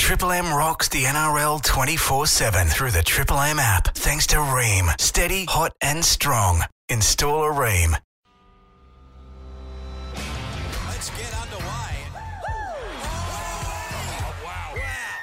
Triple M rocks the NRL 24/7 through the Triple M app. Thanks to Ream. Steady, hot and strong. Install a Ream. Let's get underway. Oh, wow.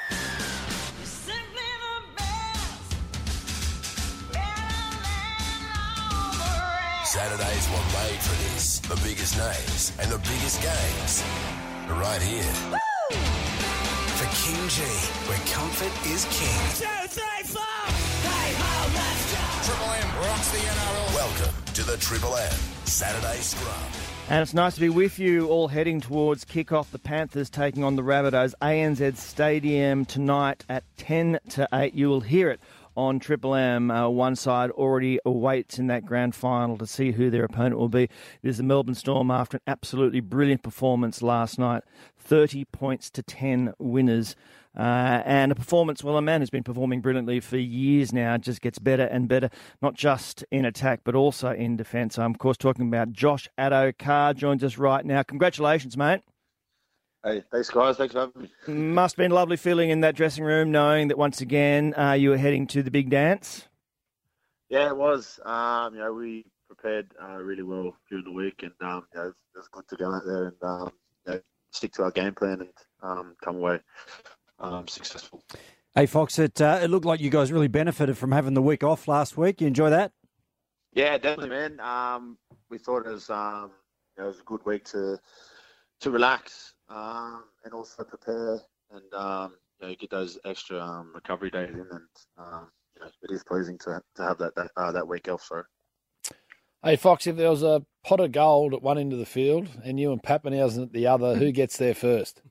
Saturdays were made for this. The biggest names and the biggest games are right here. For King G, where comfort is king. 2, 3, 4. Hey, ho, let's go. Triple M rocks the NRL. Welcome to the Triple M Saturday Scrum. And it's nice to be with you, all heading towards kick-off. The Panthers taking on the Rabbitohs. ANZ Stadium tonight at 10 to 8. You will hear it on Triple M. One side already awaits in that grand final to see who their opponent will be. It is the Melbourne Storm after an absolutely brilliant performance last night. 30 points to 10 winners. And a performance, well, a man who's been performing brilliantly for years now, just gets better and better, not just in attack, but also in defence. I'm, of course, talking about Josh Addo-Carr, joins us right now. Congratulations, mate. Hey, thanks, guys. Thanks for having me. Must have been a lovely feeling in that dressing room, knowing that once again you were heading to the big dance. Yeah, it was. We prepared really well during the week, and it was good to go out there and stick to our game plan and come away successful. Hey, Fox, it looked like you guys really benefited from having the week off last week. You enjoy that? Yeah, definitely, man. We thought it was it was a good week to relax and also prepare and get those extra recovery days in, and it is pleasing to have that week off. So. Hey, Fox, if there was a pot of gold at one end of the field and you and Pappenhausen at the other, who gets there first?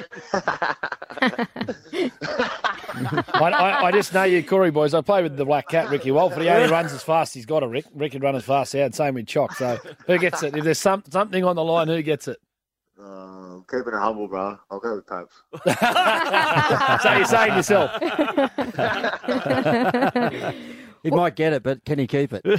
I just know you, Corey boys. I play with the Black Cat, Ricky Walford. He only runs as fast as he's got to, Rick. Rick can run as fast as same with Chock. So who gets it? If there's something on the line, who gets it? Keeping it humble, bro. I'll go with Paps. So you're saying yourself. He might get it, but can he keep it?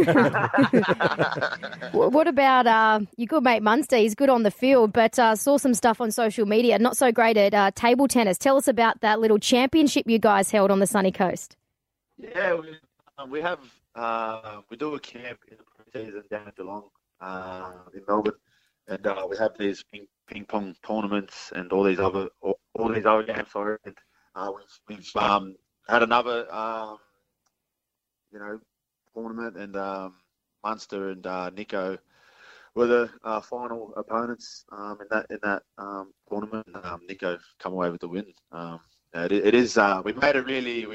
What about your good mate Munster? He's good on the field, but saw some stuff on social media. Not so great at table tennis. Tell us about that little championship you guys held on the sunny coast. Yeah, we have we do a camp in the pre-season down at Geelong in Melbourne, and we have these ping pong tournaments and all these other games. Sorry, and we've had another. Tournament, and Munster and Nico were the final opponents in that tournament. Nico come away with the win. It is we made it really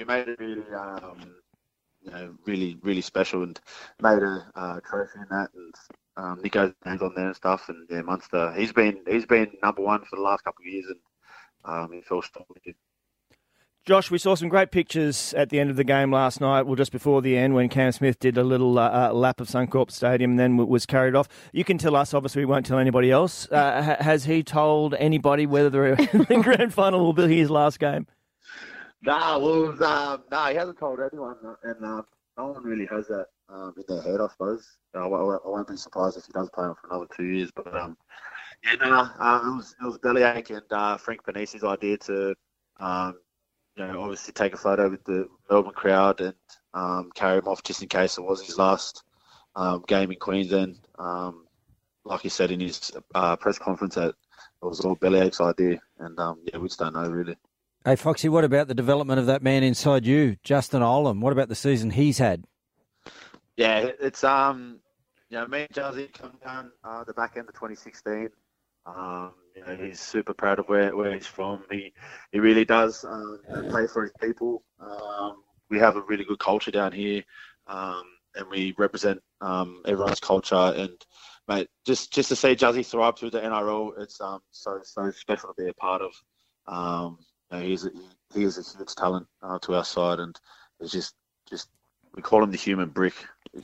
really special, and made a trophy in that, and Nico's names on there and stuff. And yeah, Munster, he's been number one for the last couple of years, and he feels strong with it. Josh, we saw some great pictures at the end of the game last night, well, just before the end, when Cam Smith did a little lap of Suncorp Stadium and then was carried off. You can tell us, obviously we won't tell anybody else. Has he told anybody whether the grand final will be his last game? He hasn't told anyone, and no one really has that in their head, I suppose. I won't be surprised if he does play on for another 2 years, but it was Bellyache and Frank Panisi's idea to obviously take a photo with the Melbourne crowd and carry him off just in case it was his last game in Queensland. Like he said in his press conference, that it was all Bellyache's idea, and we just don't know really. Hey, Foxy, what about the development of that man inside you, Justin Olam? What about the season he's had? Yeah, it's me and Jazzy come down the back end of 2016. He's super proud of where he's from. He really does play for his people. We have a really good culture down here, and we represent everyone's culture. And mate, just to see Jazzy thrive through the NRL, it's so special to be a part of. He is a huge talent to our side, and it's just we call him the human brick. You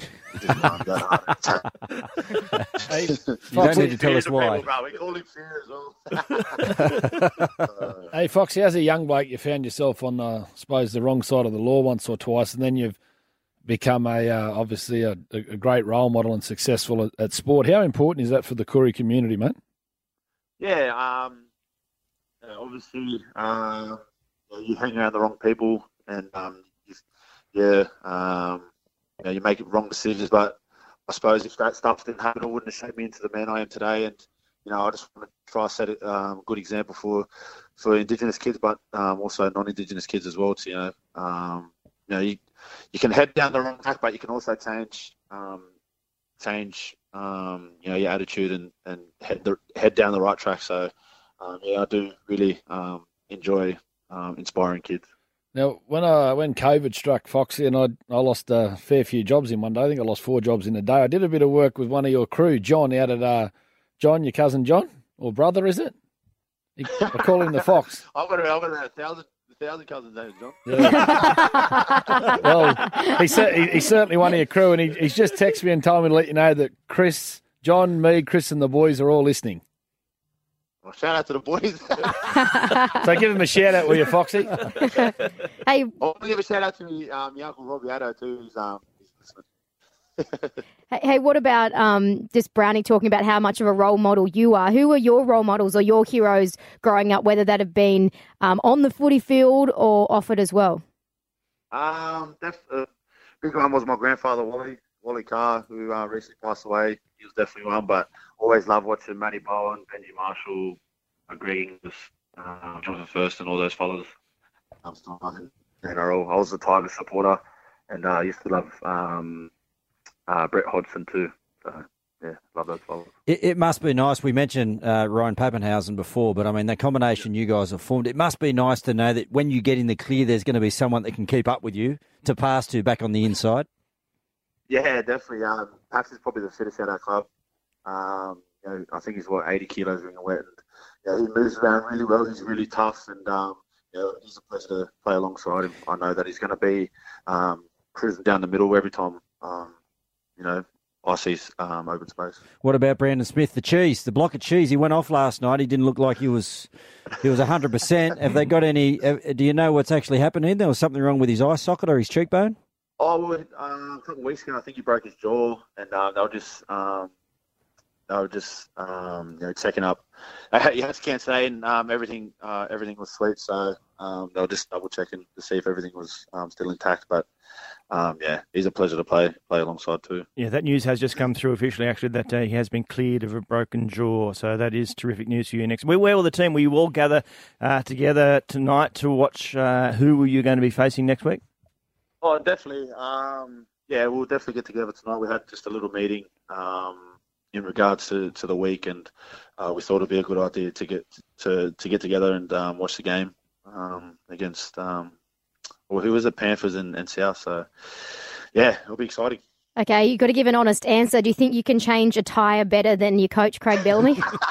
don't need to tell us why. We call him fear as well. Hey, Foxy, as a young bloke, you found yourself on, I suppose, the wrong side of the law once or twice, and then you've become obviously a great role model and successful at sport. How important is that for the Koori community, mate? Yeah, obviously, you hang around the wrong people, and you make wrong decisions. But I suppose if that stuff didn't happen, it wouldn't have shaped me into the man I am today. And I just want to try to set a good example for Indigenous kids, but also non-Indigenous kids as well. To you can head down the wrong track, but you can also change your attitude and head down the right track. So I do really enjoy inspiring kids. Now, when COVID struck, Foxy, and I lost a fair few jobs in one day. I think I lost 4 jobs in a day. I did a bit of work with one of your crew, John, out at John, your cousin John, or brother, is it? I call him the Fox. I've got a thousand cousins named John. Yeah. Well, he's certainly one of your crew, and he's just texted me and told me to let you know that Chris, John, me, Chris, and the boys are all listening. Well, shout out to the boys. So give him a shout out, will you, Foxy? Hey, I'll give a shout out to my uncle Robbie Addo too. He's listening. hey, what about just Brownie talking about how much of a role model you are? Who are your role models or your heroes growing up, whether that have been on the footy field or off it as well? Big one was my grandfather, Wally Carr, who recently passed away. He was definitely one, but always loved watching Matty Bowen, Benji Marshall, Greg Inglis, Jonathan First, and all those fellas. I was a Tigers supporter, and I used to love Brett Hodgson too. So, yeah, love those fellas. It must be nice. We mentioned Ryan Pappenhausen before, but I mean, that combination you guys have formed, it must be nice to know that when you get in the clear, there's going to be someone that can keep up with you to pass to back on the inside. Yeah, definitely. Paps is probably the fittest out of our club. I think he's 80 kilos in the wet. And, he moves around really well. He's really tough, and he's a pleasure to play alongside him. I know that he's going to be cruising down the middle every time. I see open space. What about Brandon Smith, the block of cheese? He went off last night. He didn't look like he was 100%. Have they got any? Do you know what's actually happening? There was something wrong with his eye socket or his cheekbone? Oh, well, a couple of weeks ago, I think he broke his jaw, and they were just checking up. He had scans today, and everything was sweet. So they were just double checking to see if everything was still intact. But he's a pleasure to play alongside too. Yeah, that news has just come through officially. Actually, that he has been cleared of a broken jaw. So that is terrific news for you. Next, where will the team? Will you all gather together tonight to watch? Who are you going to be facing next week? Oh, definitely. We'll definitely get together tonight. We had just a little meeting in regards to the week, and we thought it'd be a good idea to get together and watch the game against who was it? Panthers and South. So yeah, it'll be exciting. Okay, you've got to give an honest answer. Do you think you can change a tyre better than your coach, Craig Bellamy?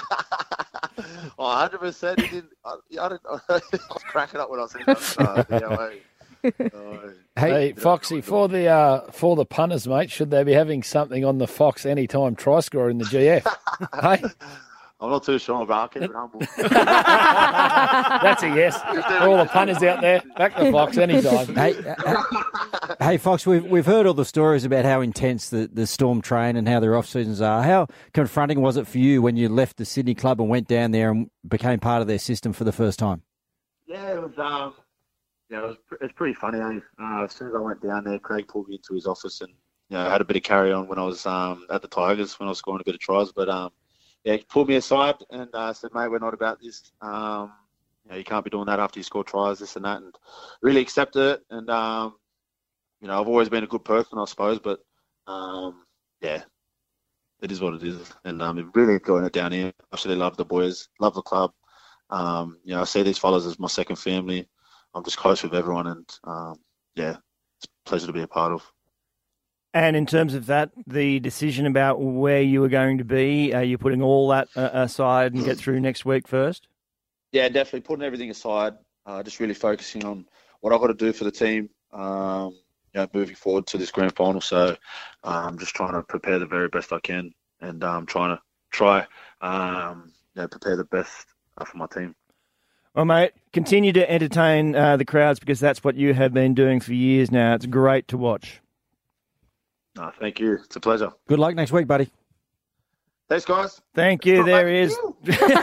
100%. He didn't. I was cracking up when I seen that. Hey, Foxy, for the punters, mate, should they be having something on the Fox Anytime try scorer in the GF? Hey? I'm not too sure, but I'll keep it humble. That's a yes. For all the punters out there, back to Fox anytime. Hey, Fox, we've heard all the stories about how intense the Storm train and how their off-seasons are. How confronting was it for you when you left the Sydney club and went down there and became part of their system for the first time? Yeah, it was... it's pretty funny. As soon as I went down there, Craig pulled me into his office, and I had a bit of carry on when I was at the Tigers when I was scoring a bit of tries. But he pulled me aside and said, "Mate, we're not about this. You can't be doing that after you score tries, this and that." And really accepted it. And I've always been a good person, I suppose. But it is what it is. And I'm really enjoying it down here. I absolutely love the boys, love the club. I see these fellas as my second family. I'm just close with everyone, and it's a pleasure to be a part of. And in terms of that, the decision about where you were going to be, are you putting all that aside and get through next week first? Yeah, definitely putting everything aside, just really focusing on what I've got to do for the team, moving forward to this grand final. So I'm just trying to prepare the very best I can, and trying to prepare the best for my team. Well, mate, continue to entertain the crowds, because that's what you have been doing for years now. It's great to watch. Thank you. It's a pleasure. Good luck next week, buddy. Thanks, guys. Thank you. Stop There he making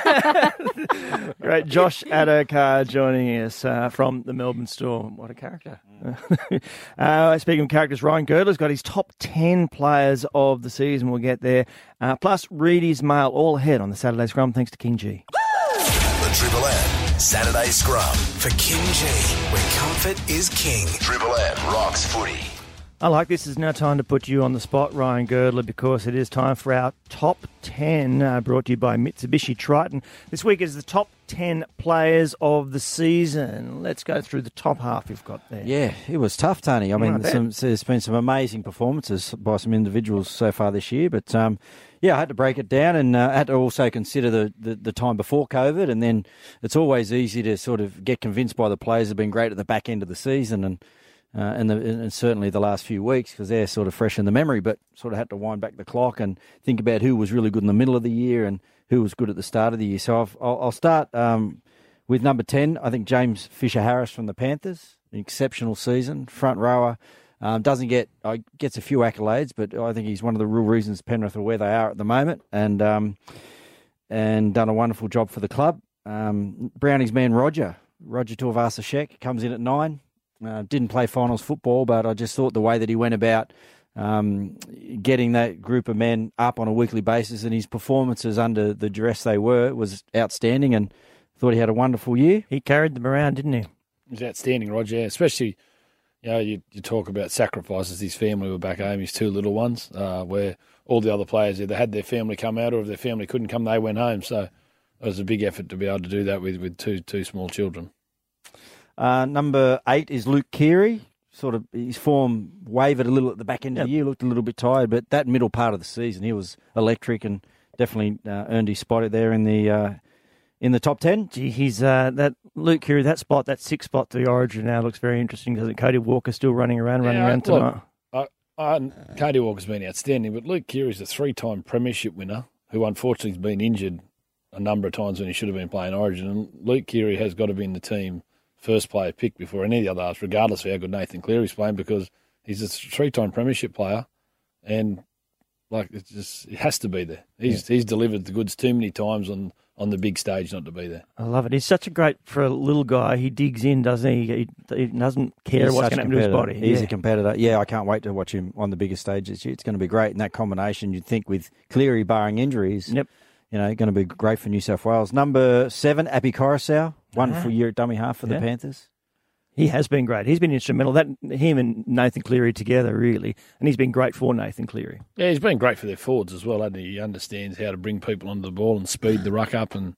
is. Great. Josh Adokar joining us from the Melbourne Storm. What a character. Speaking of characters, Ryan Girdler's got his top 10 players of the season. We'll get there. Plus, Reedy's mail all ahead on the Saturday Scrum, thanks to King G. The Triple M Saturday Scrum. For King G, where comfort is king. Triple M rocks footy. I like this. Is now time to put you on the spot, Ryan Girdler, because it is time for our top 10, brought to you by Mitsubishi Triton. This week is the top 10 players of the season. Let's go through the top half you've got there. Yeah, it was tough, Tony. I mean, there's been some amazing performances by some individuals so far this year, but yeah, I had to break it down and I had to also consider the time before COVID, and then it's always easy to sort of get convinced by the players who have been great at the back end of the season and certainly the last few weeks because they're sort of fresh in the memory, but sort of had to wind back the clock and think about who was really good in the middle of the year and who was good at the start of the year. So I'll start with number 10. I think James Fisher-Harris from the Panthers, an exceptional season, front rower. Gets a few accolades, but I think he's one of the real reasons Penrith are where they are at the moment, and done a wonderful job for the club. Browning's man Roger Tuivasa-Sheck comes in at 9. Didn't play finals football, but I just thought the way that he went about getting that group of men up on a weekly basis and his performances under the duress they were was outstanding, and thought he had a wonderful year. He carried them around, didn't he? It was outstanding, Roger, especially, you talk about sacrifices. His family were back home, his two little ones, where all the other players either had their family come out or if their family couldn't come, they went home. So it was a big effort to be able to do that with two small children. Number 8 is Luke Keary. Sort of his form wavered a little at the back end of the year, looked a little bit tired, but that middle part of the season he was electric and definitely earned his spot there in the top 10. Gee, he's that Luke Keary, that 6th spot to the Origin now looks very interesting, doesn't it? Cody Walker still running around tonight. Cody Walker's been outstanding, but Luke Keary's a 3-time premiership winner who unfortunately has been injured a number of times when he should have been playing Origin, and Luke Keary has got to be in the team first player picked before any of the others, regardless of how good Nathan Cleary's playing, because he's a 3-time premiership player, and it has to be there. He's delivered the goods too many times on the big stage not to be there. I love it. He's such a great, for a little guy, he digs in, doesn't he? He doesn't care what's going to happen to his body. He's a competitor. Yeah, I can't wait to watch him on the biggest stage this year. It's going to be great. And that combination, you'd think with Cleary barring injuries, going to be great for New South Wales. Number 7, Api Coruscant. Wonderful year at dummy half for the Panthers. He has been great. He's been instrumental. Him and Nathan Cleary together, really. And he's been great for Nathan Cleary. Yeah, he's been great for their forwards as well, hasn't he? He understands how to bring people onto the ball and speed the ruck up, and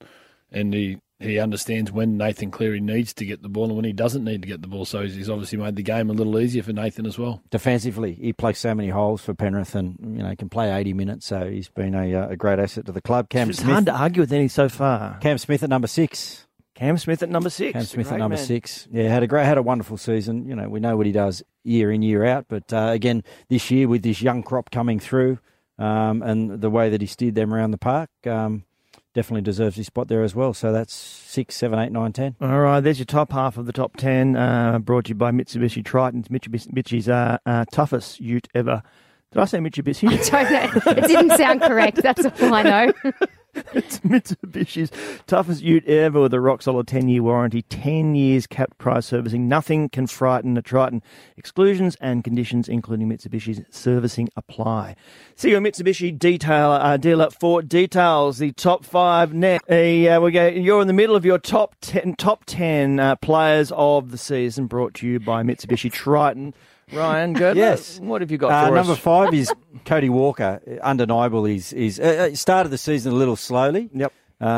he understands when Nathan Cleary needs to get the ball and when he doesn't need to get the ball. So he's obviously made the game a little easier for Nathan as well. Defensively, he plays so many holes for Penrith and can play 80 minutes, so he's been a great asset to the club. It's hard to argue with any so far. Cam Smith at number 6. Cam Smith at number 6. Cam Smith at number 6. Yeah, had a wonderful season. We know what he does year in, year out. But again, this year with this young crop coming through and the way that he steered them around the park, definitely deserves his spot there as well. So that's 6, 7, 8, 9, 10. All right, there's your top half of the top 10, brought to you by Mitsubishi Triton. Mitsubi's toughest ute ever. Did I say Mitsubishi? I don't know. It didn't sound correct. That's all I know. It's Mitsubishi's toughest ute ever with a rock-solid 10-year warranty, 10 years capped price servicing. Nothing can frighten a Triton. Exclusions and conditions, including Mitsubishi's servicing, apply. See your Mitsubishi dealer for details. The top 5 next. You're in the middle of your top 10 players of the season, brought to you by Mitsubishi Triton. Ryan, good. Yes. What have you got for us? Number 5 is Cody Walker. Undeniable. He's started the season a little slowly. Yep.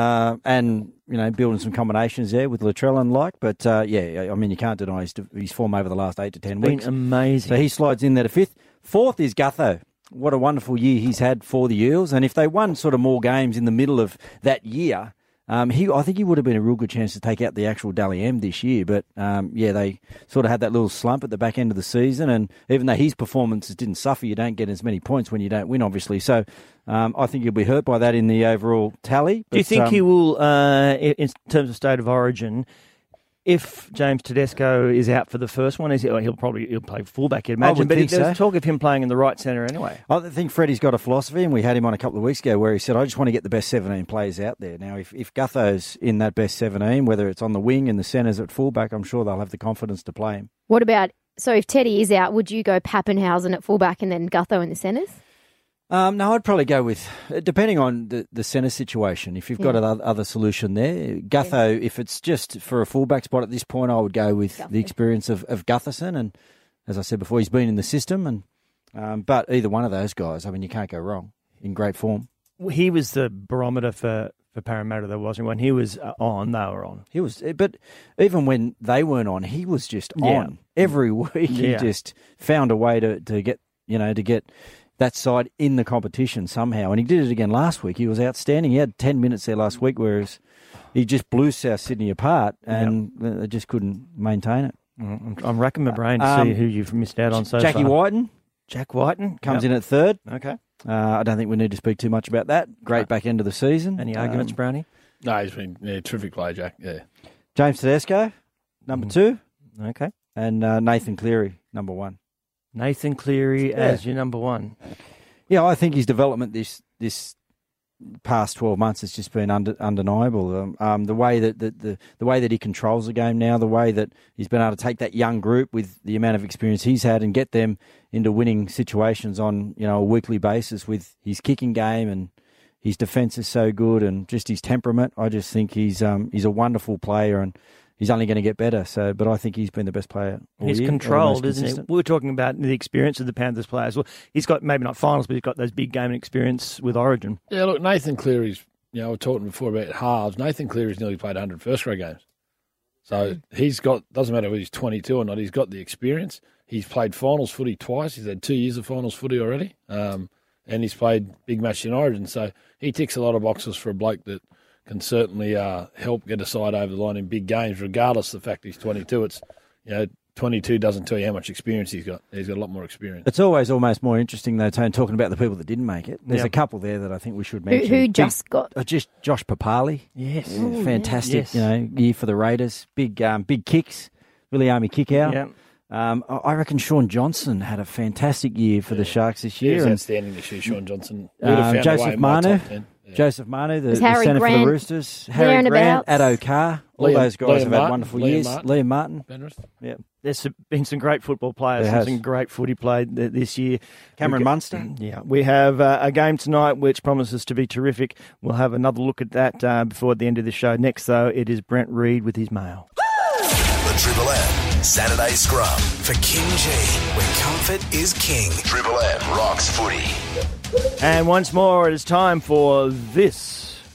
And building some combinations there with Latrell and but you can't deny his form over the last 8 to 10 weeks. Been amazing. So he slides in there to 5th. 4th is Gutho. What a wonderful year he's had for the Eels. And if they won sort of more games in the middle of that year, I think he would have been a real good chance to take out the actual Dally M this year. But, they sort of had that little slump at the back end of the season. And even though his performances didn't suffer, you don't get as many points when you don't win, obviously. So I think he'll be hurt by that in the overall tally. But, do you think he will, in terms of State of Origin, if James Tedesco is out for the first one, he'll play fullback, you'd imagine. would But think there's so. talk of him playing in the right centre anyway. I think Freddie's got a philosophy, and we had him on a couple of weeks ago where he said, I just want to get the best 17 players out there. Now, if Gutho's in that best 17, whether it's on the wing, in the centres, at fullback, I'm sure they'll have the confidence to play him. What about, so if Teddy is out, would you go Pappenhausen at fullback and then Gutho in the centres? No, I'd probably go with, depending on the centre situation, if you've got other solution there. Gutho, if it's just for a fullback spot at this point, I would go with the experience of Gutherson. And as I said before, he's been in the system. But either one of those guys, I mean, you can't go wrong, in great form. He was the barometer for Parramatta, though, wasn't he? When he was on, they were on. He was, but even when they weren't on, he was just on. Every week he just found a way to get that side in the competition somehow. And he did it again last week. He was outstanding. He had 10 minutes there last week, whereas he just blew South Sydney apart and they just couldn't maintain it. I'm racking my brain to see who you've missed out on so Jackie far. Whiten. Jack Whiten Comes in at third. Okay. I don't think we need to speak too much about that. Great back end of the season. Any arguments, Brownie? No, he's been terrific player, Jack. Yeah. James Tedesco, number 2. Okay. And Nathan Cleary, number 1. Nathan Cleary as your number 1. Yeah, I think his development this past 12 months has just been undeniable. The way that the way that he controls the game now, the way that he's been able to take that young group with the amount of experience he's had and get them into winning situations on a weekly basis with his kicking game, and his defence is so good, and just his temperament. I just think he's a wonderful player, and he's only going to get better. But I think he's been the best player all He's year, controlled, or the most isn't he? consistent. We were talking about the experience of the Panthers players. Well, he's got maybe not finals, but he's got those big game experience with Origin. Yeah, look, Nathan Cleary's, we were talking before about halves. Nathan Cleary's nearly played 100 first-grade games. So he's got, doesn't matter whether he's 22 or not, he's got the experience. He's played finals footy twice. He's had 2 years of finals footy already. And he's played big match in Origin. So he ticks a lot of boxes for a bloke that can certainly help get a side over the line in big games, regardless of the fact he's 22. It's 22 doesn't tell you how much experience he's got. He's got a lot more experience. It's always almost more interesting, though, Tone, talking about the people that didn't make it. There's a couple there that I think we should mention. Who just got? Just Josh Papali. Yes. Fantastic, yes. year for the Raiders. Big kicks, really army kick out. Yeah. I reckon Sean Johnson had a fantastic year for the Sharks this He year. was And, outstanding this year, Sean Johnson. Would have found a way Joseph in my Manu. top 10. Yeah. Joseph Manu, the Harry centre for Grant the Roosters. there Harry and Grant, abouts. Addo Carr. All Liam- those guys Liam have had Martin, wonderful Liam years. Martin. Liam Martin. Penrith. Yeah. There's been some great football players There and has. some great footy played this year. Cameron Munster. Yeah, we have a game tonight which promises to be terrific. We'll have another look at that before the end of the show. Next, though, it is Brent Reid with his mail. The Triple M Saturday Scrum. For King G, where comfort is king. Triple M rocks footy. And once more, it is time for this.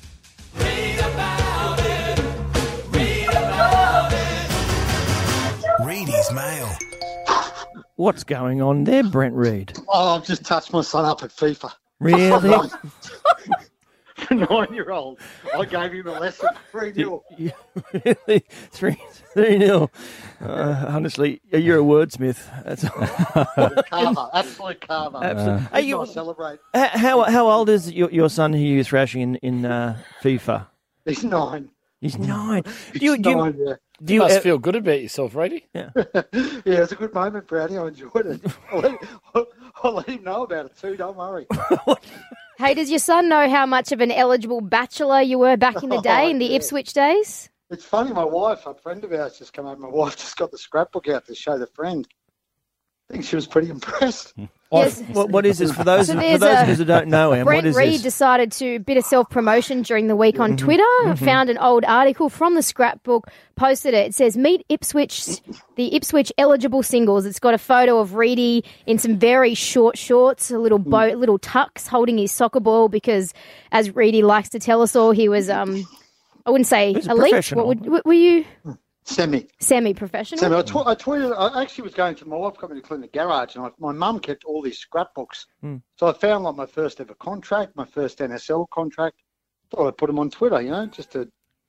Reedy's mail. What's going on there, Brent Reid? Oh, I've just touched my son up at FIFA. Really? 9-year-old. I gave him a lesson. 3-0. Really? 3-0. Honestly, you're a wordsmith. That's Carver. Absolute carver. absolutely. He's not celebrate. How old is your son who you're thrashing in FIFA? He's 9. He's 9. He's 9, yeah. Do You you must feel good about yourself, Brady. Yeah, it was a good moment, Brownie. I enjoyed it. I'll let him know about it too, don't worry. Hey, does your son know how much of an eligible bachelor you were back in the day, in the yeah. Ipswich days? It's funny, my wife, a friend of ours just come over. My wife just got the scrapbook out to show the friend. I think she was pretty impressed. Yes. what is this? For those, So for there's those of us who don't know him, what Brent is Reid this? decided to bit of self-promotion during the week on Twitter, found an old article from the scrapbook, posted it. It says, meet Ipswich, the Ipswich eligible singles. It's got a photo of Reedy in some very short shorts, a little boat, little tux, holding his soccer ball because, as Reedy likes to tell us all, he was, I wouldn't say He's a elite. professional. What were you? Semi-professional? Sammy, I tweeted, I actually was going to, my wife got me to clean the garage, and my mum kept all these scrapbooks. So I found like my first ever contract, my first NSL contract. Thought I'd put them on Twitter, just to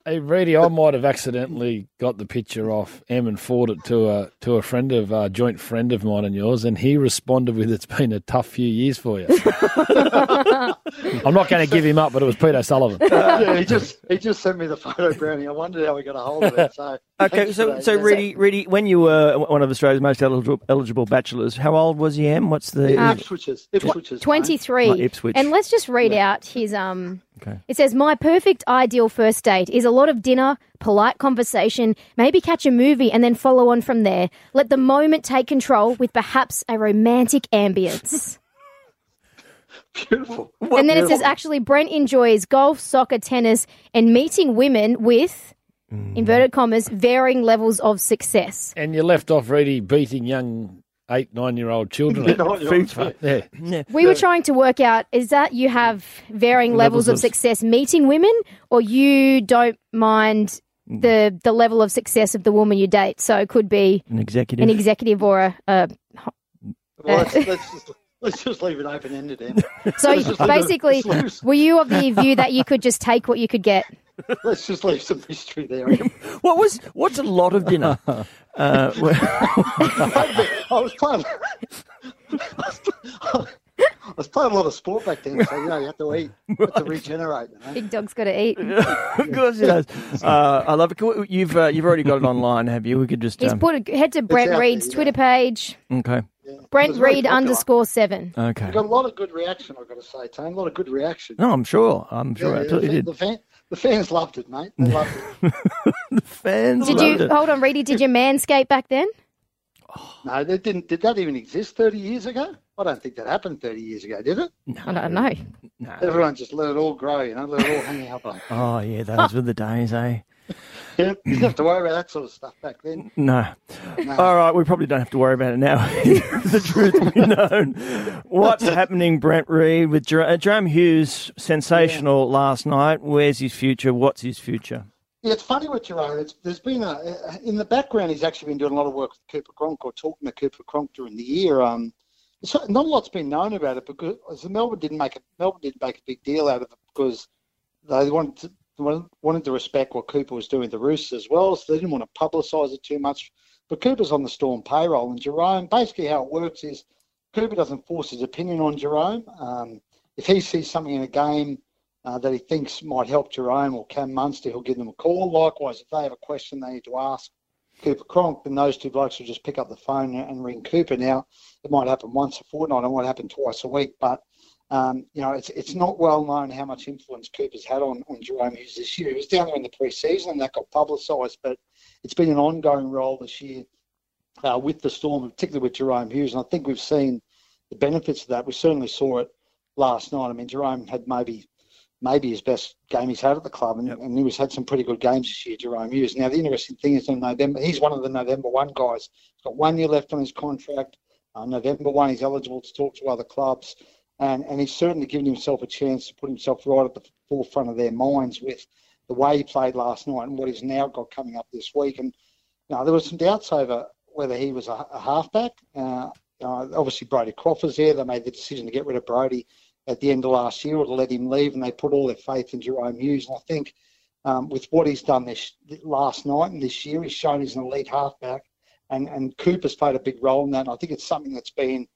Hey, Reedy, I might have accidentally got the picture off Em and forwarded it to a friend of joint friend of mine and yours, and he responded with, "It's been a tough few years for you." I'm not going to give him up, but it was Pete O'Sullivan. Yeah, he just sent me the photo, Brownie. I wondered how we got a hold of it. So Okay, so Reedy, when you were one of Australia's most eligible bachelors, how old was you, Em? What's the Ipswich's 23. Oh, Ipswich. And let's just read out his Okay. It says, "My perfect ideal first date is a lot of dinner, polite conversation, maybe catch a movie and then follow on from there. Let the moment take control with perhaps a romantic ambience." Beautiful. And then it says, actually, Brent enjoys golf, soccer, tennis, and meeting women with, inverted commas, varying levels of success. And you left off, Reedy, beating young 8-9-year-old children. Yeah. We were trying to work out, is that you have varying levels of success meeting women, or you don't mind the level of success of the woman you date? So it could be An executive or a Well, let's just leave it open ended. So basically, were you of the view that you could just take what you could get? Let's just leave some mystery there. What's a lot of dinner? I was playing. I was playing a lot of sport back then, so you have to eat, you have to regenerate. Big dog's got to eat. Of course he does. I love it. You've already got it online, have you? We could just He's head to Brent out Reed's there, Twitter page. Okay. Yeah. Brent It was very Reed popular. _7. Okay. We got a lot of good reaction, I've got to say, Tone. A lot of good reaction. No, I'm sure. Absolutely did. The fans loved it, mate. They loved it. The fans Did loved you it. hold on, Reedy? Did you manscape back then? No, they didn't. Did that even exist 30 years ago? I don't think that happened 30 years ago, did it? I don't know. No. Everyone just let it all grow, let it all hang out. Oh, yeah, those were the days, eh? Yeah, you didn't have to worry about that sort of stuff back then. No. No. All right, we probably don't have to worry about it now. The truth be known. What's happening, Brent Reed, with Jerome Hughes, sensational last night. Where's his future? What's his future? Yeah, it's funny with Jerome. There's been in the background. He's actually been doing a lot of work with Cooper Cronk or talking to Cooper Cronk during the year. Not a lot's been known about it because Melbourne didn't make a big deal out of it because they wanted to respect what Cooper was doing with the Roosters as well, so they didn't want to publicise it too much. But Cooper's on the Storm payroll, and Jerome, basically how it works is Cooper doesn't force his opinion on Jerome. If he sees something in a game that he thinks might help Jerome or Cam Munster, he'll give them a call. Likewise, if they have a question they need to ask Cooper Cronk, then those two blokes will just pick up the phone and ring Cooper. Now, it might happen once a fortnight, it might happen twice a week, but it's not well known how much influence Cooper's had on Jerome Hughes this year. He was down there in the pre-season and that got publicised, but it's been an ongoing role this year with the Storm, particularly with Jerome Hughes, and I think we've seen the benefits of that. We certainly saw it last night. I mean, Jerome had maybe his best game he's had at the club, and he's had some pretty good games this year, Jerome Hughes. Now, the interesting thing is in November, he's one of the November 1 guys. He's got 1 year left on his contract. November 1, he's eligible to talk to other clubs. And he's certainly given himself a chance to put himself right at the forefront of their minds with the way he played last night and what he's now got coming up this week. And there was some doubts over whether he was a halfback. Obviously, Brodie Crawford's there. They made the decision to get rid of Brodie at the end of last year or to let him leave, and they put all their faith in Jerome Hughes. And I think with what he's done last night and this year, he's shown he's an elite halfback. And Cooper's played a big role in that. And I think it's something that's been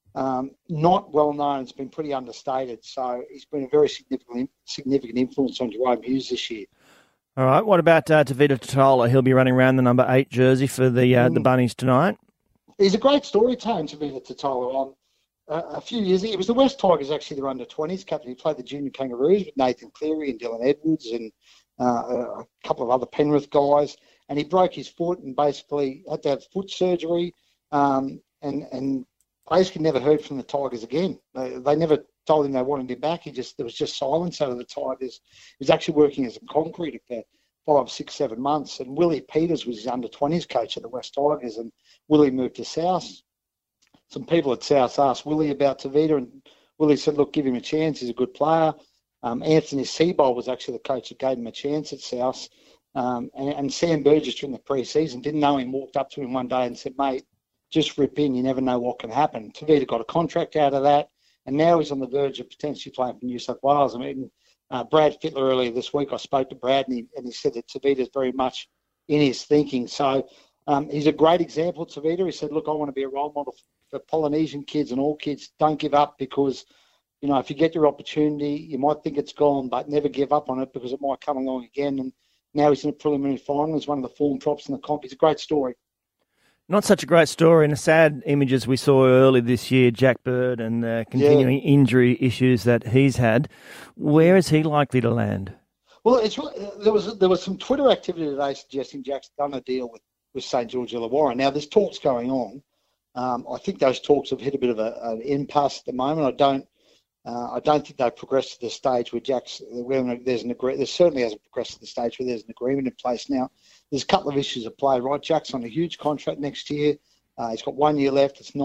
not well known. It's been pretty understated. So he's been a very significant influence on Jerome Hughes this year. All right. What about Tavita Totola? He'll be running around the number 8 jersey for the Bunnies tonight. He's a great story, Tone, Tavita Totola. A few years ago, it was the West Tigers, actually, their under-20s captain. He played the Junior Kangaroos with Nathan Cleary and Dylan Edwards and a couple of other Penrith guys. And he broke his foot and basically had to have foot surgery and basically never heard from the Tigers again. They never told him they wanted him back. There was just silence out of the Tigers. He was actually working as a concrete for 5, 6, 7 months. And Willie Peters was his under-20s coach at the West Tigers, and Willie moved to South. Some people at South asked Willie about Tavita, and Willie said, look, give him a chance. He's a good player. Anthony Seibold was actually the coach that gave him a chance at South. And Sam Burgess during the pre-season didn't know him, walked up to him one day and said, mate, just rip in. You never know what can happen. Tavita got a contract out of that, and now he's on the verge of potentially playing for New South Wales. I mean, Brad Fittler earlier this week. I spoke to Brad, and he said that Tavita's very much in his thinking. So he's a great example of Tavita. He said, look, I want to be a role model for Polynesian kids and all kids. Don't give up, because, if you get your opportunity, you might think it's gone, but never give up on it, because it might come along again. And now he's in a preliminary final. He's one of the form props in the comp. He's a great story. Not such a great story, and the sad images we saw early this year, Jack Bird and the continuing injury issues that he's had. Where is he likely to land? Well, there was some Twitter activity today suggesting Jack's done a deal with St George Illawarra. Now, there's talks going on. I think those talks have hit a bit of an impasse at the moment. I don't think they've progressed to the stage where there certainly hasn't progressed to the stage where there's an agreement in place now. There's a couple of issues at play, right? Jack's on a huge contract next year. He's got 1 year left. It's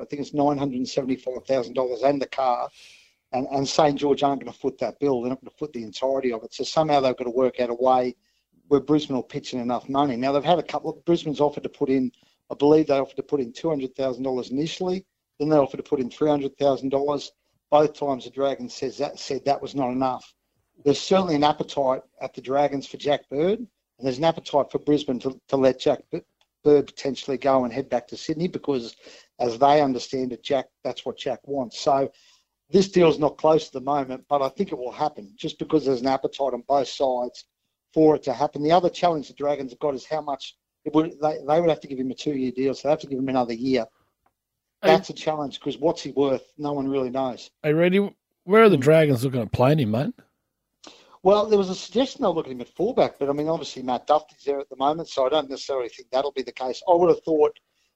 $975,000 and the car. And St George aren't going to foot that bill. They're not going to foot the entirety of it. So somehow they've got to work out a way where Brisbane will pitch in enough money. Now, they've had a couple of Brisbane's offered to put in, I believe they offered to put in $200,000 initially. Then they offered to put in $300,000. Both times the Dragons said that was not enough. There's certainly an appetite at the Dragons for Jack Bird, and there's an appetite for Brisbane to let Jack Bird potentially go and head back to Sydney, because, as they understand it, that's what Jack wants. So this deal's not close at the moment, but I think it will happen, just because there's an appetite on both sides for it to happen. The other challenge the Dragons have got is how much they would have to give him a 2-year deal, so they have to give him another year. That's a challenge, because what's he worth? No one really knows. Hey, Reddy, where are the Dragons looking at playing him, mate? Well, there was a suggestion they'll look at him at fullback, but, obviously Matt Duffy's there at the moment, so I don't necessarily think that'll be the case. I would have thought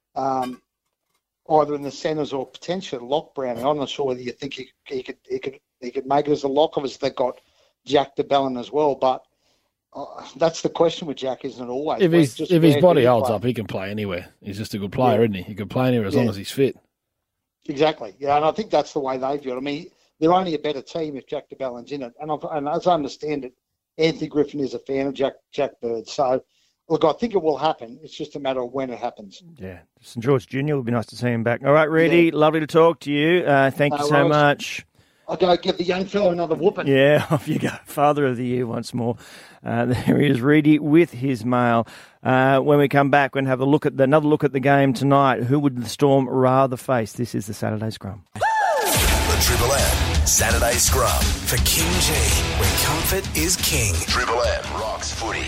either in the centres or potentially Lock Brown. I'm not sure whether you think he could make it as a lock. Obviously, they've got Jack de Belin as well, but that's the question with Jack, isn't it always? If his body holds up, he can play anywhere. He's just a good player, isn't he? He can play anywhere as long as he's fit. Exactly. Yeah, and I think that's the way they view it. They're only a better team if Jack de Belin's in it. And as I understand it, Anthony Griffin is a fan of Jack Bird. So, look, I think it will happen. It's just a matter of when it happens. Yeah. St George Jr. would be nice to see him back. All right, Reddy, lovely to talk to you. Thank you so much. I'll go give the young fellow another whooping. Yeah, off you go. Father of the Year once more. There he is, Reedy, with his mail. When we come back, we're going to have another look at the game tonight. Who would the Storm rather face? This is the Saturday Scrum. The Triple M Saturday Scrum For King G, where comfort is king. Triple M rocks footy.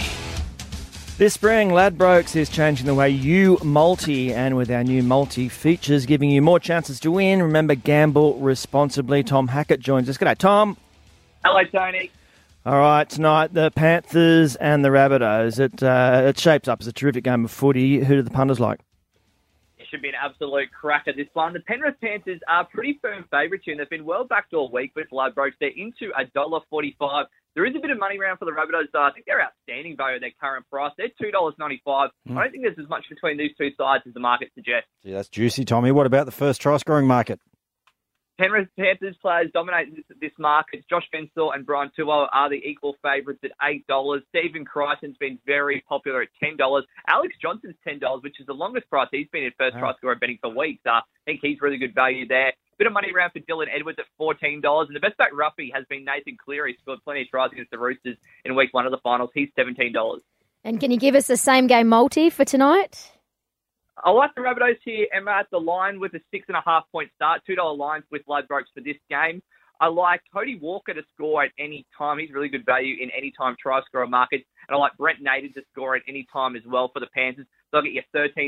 This spring, Ladbrokes is changing the way you multi, and with our new multi features giving you more chances to win. Remember, gamble responsibly. Tom Hackett joins us. G'day, Tom. Hello, Tony. All right, tonight, the Panthers and the Rabbitohs. It shapes up as a terrific game of footy. Who do the punters like? It should be an absolute cracker, this one. The Penrith Panthers are pretty firm favourites here, and they've been well backed all week with Ladbrokes. They're into $1.45. There is a bit of money around for the Rabbitohs, though. I think they're outstanding value at their current price. They're $2.95. I don't think there's as much between these two sides as the market suggests. Gee, that's juicy, Tommy. What about the first try-scoring market? Penrith Panthers players dominate this market. Josh Fensel and Brian Tuo are the equal favourites at $8. Stephen Crichton's been very popular at $10. Alex Johnson's $10, which is the longest price he's been in first try scorer betting for weeks. I think he's really good value there. Bit of money around for Dylan Edwards at $14. And the best back roughie has been Nathan Cleary. He scored plenty of tries against the Roosters in week 1 of the finals. He's $17. And can you give us the same game multi for tonight? I like the Rabbitohs here, Emma, at the line with a 6.5 point start. $2 lines with Ladbrokes for this game. I like Cody Walker to score at any time. He's really good value in any time try scorer market. And I like Brent Naden to score at any time as well for the Panthers. So I'll get you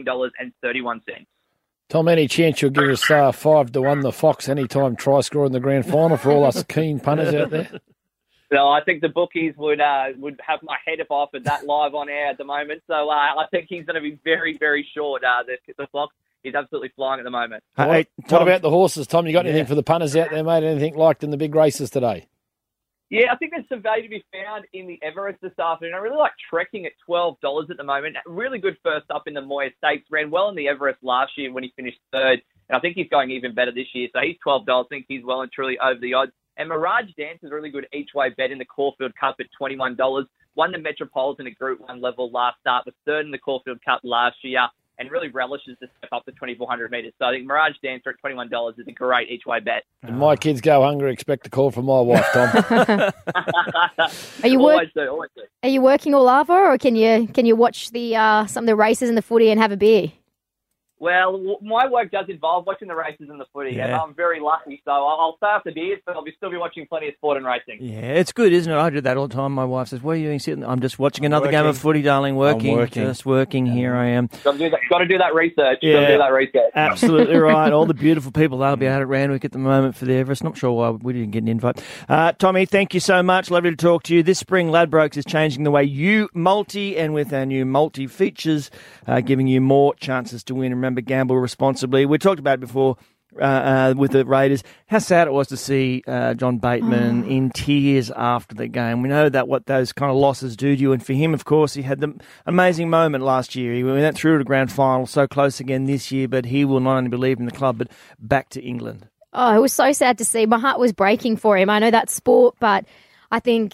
$13.31. Tom, any chance you'll give us 5-1 the Fox anytime try scorer in the grand final for all us keen punters out there? No, I think the bookies would have my head if I offered that live on air at the moment. So I think he's going to be very, very short. The Fox is absolutely flying at the moment. What about the horses, Tom? You got anything for the punters out there, mate? Anything liked in the big races today? Yeah, I think there's some value to be found in the Everest this afternoon. I really like Trekking at $12 at the moment. Really good first up in the Moir Stakes. Ran well in the Everest last year when he finished third. And I think he's going even better this year. So he's $12. I think he's well and truly over the odds. And Mirage Dance is a really good each-way bet in the Caulfield Cup at $21. Won the Metropolitan at Group 1 level last start. Was third in the Caulfield Cup last year. and really relishes the step up to 2,400 metres. So I think Mirage Dancer at $21 is a great each-way bet. And my kids go hungry, expect a call from my wife, Tom. Are you Always do. Are you working all over, or can you watch the some of the races and the footy and have a beer? Well, my work does involve watching the races and the footy, and I'm very lucky. So I'll stay off the beers, but I'll still be watching plenty of sport and racing. Yeah, it's good, isn't it? I do that all the time. My wife says, "What are you doing sitting?" I'm just watching another game of footy, darling. Working. Just working. Here I am. Got to do that research. Absolutely right. All the beautiful people they'll be out at Randwick at the moment for the Everest. Not sure why we didn't get an invite. Tommy, thank you so much. Lovely to talk to you. This spring, Ladbrokes is changing the way you multi, and with our new multi features, giving you more chances to win. Remember, gamble responsibly. We talked about it before with the Raiders, how sad it was to see John Bateman in tears after the game. We know that what those kind of losses do to you, and for him, of course, he had the amazing moment last year. He went through to the grand final, so close again this year, but he will not only be leaving the club, but back to England. Oh, it was so sad to see. My heart was breaking for him. I know that's sport, but I think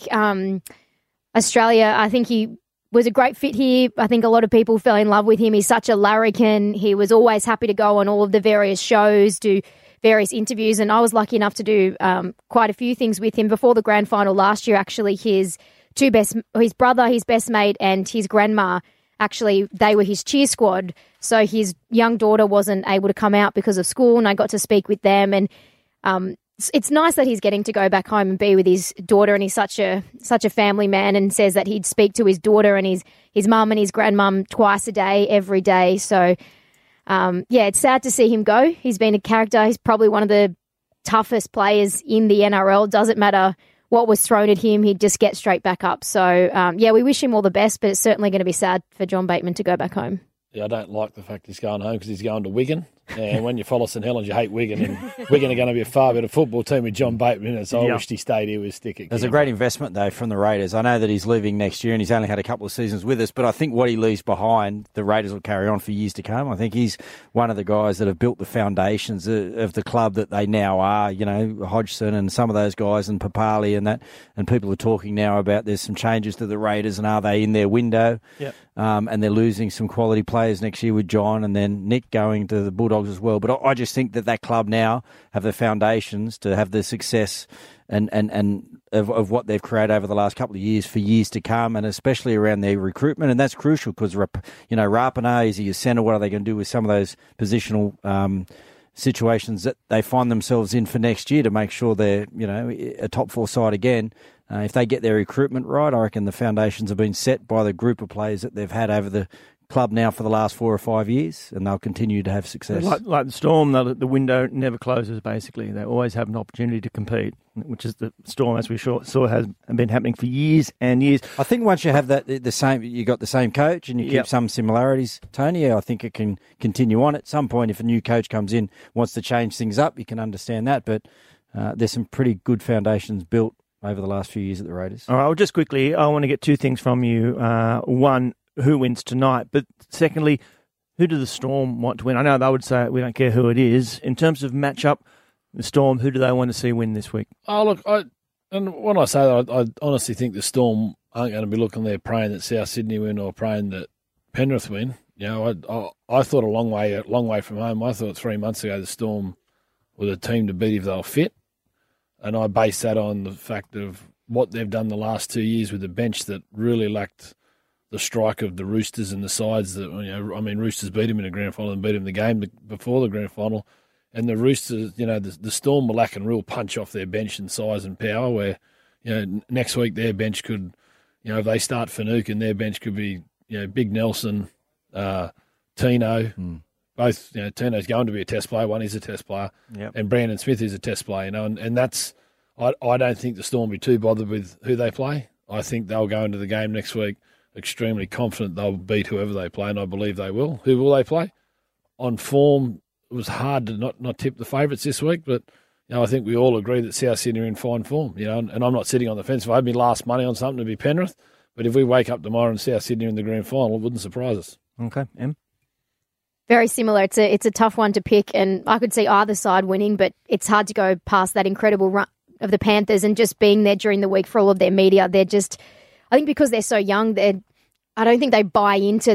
Australia, I think he was a great fit here. I think a lot of people fell in love with him. He's such a larrikin. He was always happy to go on all of the various shows, do various interviews, and I was lucky enough to do quite a few things with him before the grand final last year. Actually, his brother, his best mate, and his grandma, actually, they were his cheer squad. So his young daughter wasn't able to come out because of school, and I got to speak with them. And it's nice that he's getting to go back home and be with his daughter, and he's such a family man, and says that he'd speak to his daughter and his mum and his grandmum twice a day, every day. So, it's sad to see him go. He's been a character. He's probably one of the toughest players in the NRL. Doesn't matter what was thrown at him, he'd just get straight back up. So, we wish him all the best, but it's certainly going to be sad for John Bateman to go back home. Yeah, I don't like the fact he's going home because he's going to Wigan. And when you follow St Helens, you hate Wigan. And Wigan are going to be a far better football team with John Bateman in it. So I wished he stayed here with Stickett. There's a great investment, though, from the Raiders. I know that he's leaving next year and he's only had a couple of seasons with us, but I think what he leaves behind, the Raiders will carry on for years to come. I think he's one of the guys that have built the foundations of the club that they now are. You know, Hodgson and some of those guys and Papali and that. And people are talking now about there's some changes to the Raiders and are they in their window? Yep. And they're losing some quality players next year with John and then Nick going to the Bulldogs as well. But I just think that club now have the foundations to have the success and of what they've created over the last couple of years for years to come, and especially around their recruitment. And that's crucial because, Rapana, is he a centre? What are they going to do with some of those positional situations that they find themselves in for next year to make sure they're, a top four side again? If they get their recruitment right, I reckon the foundations have been set by the group of players that they've had over the club now for the last 4 or 5 years, and they'll continue to have success. Like the Storm, the window never closes, basically. They always have an opportunity to compete, which is the Storm, as we saw, has been happening for years and years. I think once you have that, you got the same coach and you keep some similarities, Tony, I think it can continue on. At some point, if a new coach comes in, wants to change things up, you can understand that, but there's some pretty good foundations built over the last few years at the Raiders. All right, well, just quickly, I want to get two things from you. One, who wins tonight? But secondly, who do the Storm want to win? I know they would say we don't care who it is. In terms of matchup, the Storm, who do they want to see win this week? Oh, look, and when I say that, I honestly think the Storm aren't going to be looking there praying that South Sydney win or praying that Penrith win. I thought a long way from home. I thought 3 months ago the Storm were the team to beat if they were fit. And I base that on the fact of what they've done the last 2 years with the bench that really lacked the strike of the Roosters and the sides that, Roosters beat them in the grand final and beat them the game before the grand final. And the Roosters, the Storm were lacking real punch off their bench and size and power where, next week their bench could, if they start Finucane, their bench could be, Big Nelson, Tino. Both, Tino's going to be a test player. One is a test player. Yep. And Brandon Smith is a test player, and that's, I don't think the Storm will be too bothered with who they play. I think they'll go into the game next week extremely confident they'll beat whoever they play, and I believe they will. Who will they play? On form, it was hard to not tip the favourites this week, but I think we all agree that South Sydney are in fine form. And I'm not sitting on the fence. If I had my last money on something, it'd be Penrith. But if we wake up tomorrow and South Sydney are in the grand final, it wouldn't surprise us. Okay, Em? Very similar. It's a tough one to pick, and I could see either side winning, but it's hard to go past that incredible run of the Panthers and just being there during the week for all of their media. They're just, I think because they're so young, I don't think they buy into the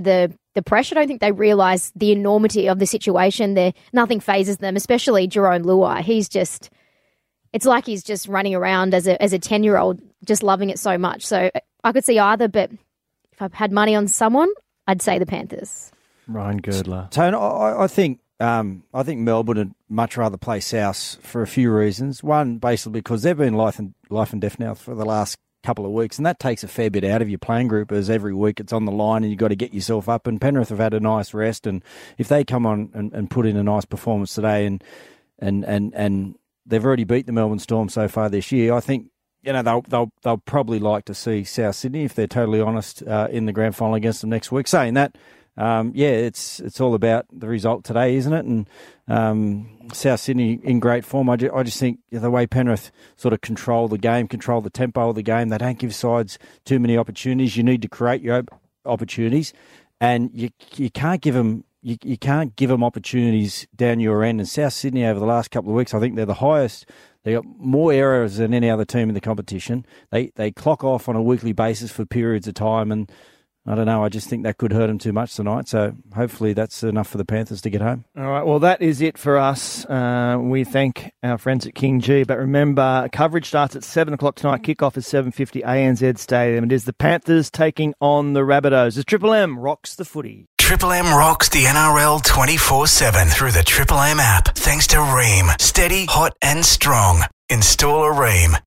the pressure. I don't think they realise the enormity of the situation. Nothing phases them, especially Jerome Luai. It's like he's just running around as a 10-year-old, just loving it so much. So I could see either, but if I had money on someone, I'd say the Panthers. Ryan Girdler. Tone, I think Melbourne would much rather play South for a few reasons. One, basically because they've been life and death now for the last couple of weeks, and that takes a fair bit out of your playing group, as every week it's on the line and you've got to get yourself up. And Penrith have had a nice rest, and if they come on and put in a nice performance today, and they've already beat the Melbourne Storm so far this year, I think they'll probably like to see South Sydney, if they're totally honest, in the grand final against them next week. Saying that, it's all about the result today, isn't it? And South Sydney in great form. I just think the way Penrith sort of control the game, control the tempo of the game, they don't give sides too many opportunities. You need to create your opportunities, and you can't give them. You can't give them opportunities down your end. And South Sydney over the last couple of weeks, I think they're the highest. They got more errors than any other team in the competition. They clock off on a weekly basis for periods of time, and I don't know. I just think that could hurt them too much tonight. So hopefully that's enough for the Panthers to get home. All right. Well, that is it for us. We thank our friends at King G. But remember, coverage starts at 7 o'clock tonight. Kickoff is 7:50 ANZ Stadium. It is the Panthers taking on the Rabbitohs as Triple M rocks the footy. Triple M rocks the NRL 24/7 through the Triple M app. Thanks to Ream. Steady, hot and strong. Install a Ream.